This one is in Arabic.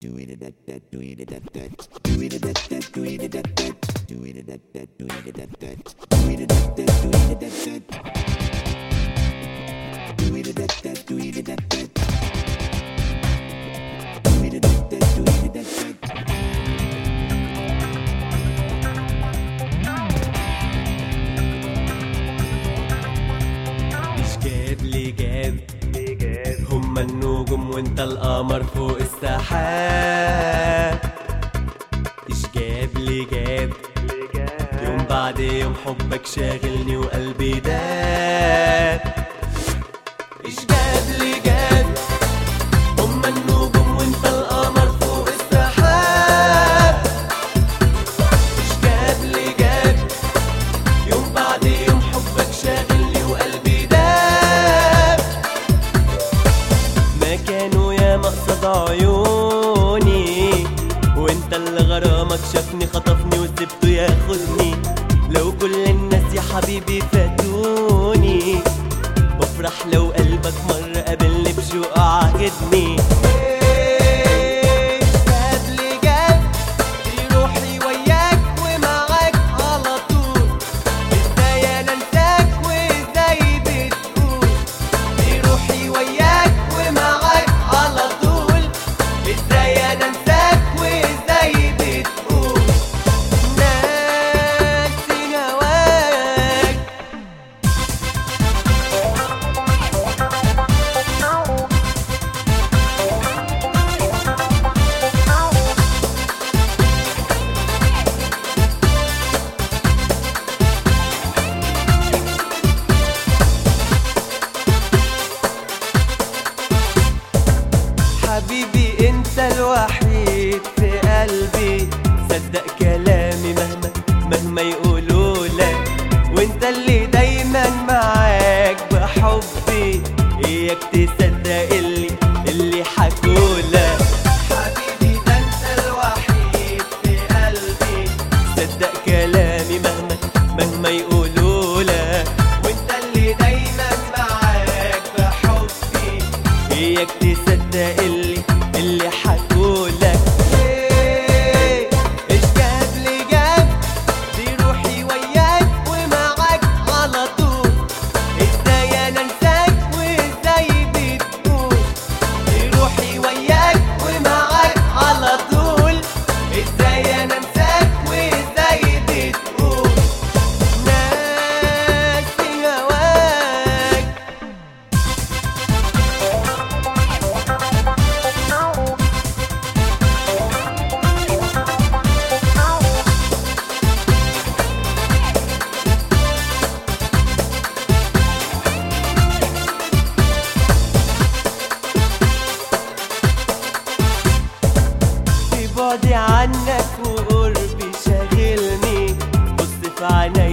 هما النجوم وانت القمر فوق السحاب. ايش جاب لي جاب يوم بعد يوم حبك شاغلني وقلبي داب. ايش جاب لي جاب هما النجوم وانت القمر فوق السحاب. ايش جاب لي جاب يوم بعد يوم حبك شاغلني وقلبي داب. ما كانوا يا مقصد عيوني وانت اللي غرامك شافني خطفني وسبته ياخدني. لو كل الناس يا حبيبي فاتوني بفرح لو قلبك مرة قابلني بشوق عاجبني. حبيبي انت الوحيد في قلبي، صدق كلامي مهما يقولولك، وانت اللي دايما معاك بحبي، اياك تصدق اللي حكولك. حبيبي ده انت الوحيد في قلبي، صدق كلامي مهما يقولولك، وانت اللي دايما معاك بحبي، اياك تصدق اللي حكولك. ايش جاب لي جاب دي روحي وياك ومعاك على طول، ازاي انا انساك وازاي بتقول دي روحي وياك ومعاك على طول، ازاي انا انساك وازاي بتقول ناسي هواك. بعدي عنك وقربي شاغلني، بص في عينيا